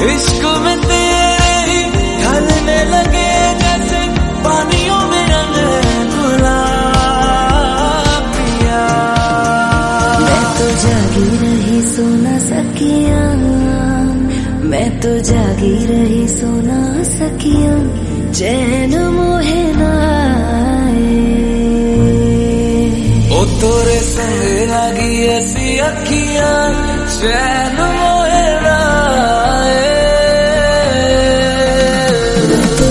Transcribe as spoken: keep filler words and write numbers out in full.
इश्क में तेरे ढलने लगे जैसे पानियों में रंग गुलाबिया। मैं तो जागी रही सो ना सकिया, मैं तो जागी रही सो ना सकिया, चैन मोहे ना आए। ओ तोरे संग लागी ऐसी अखियां, चैन मोहे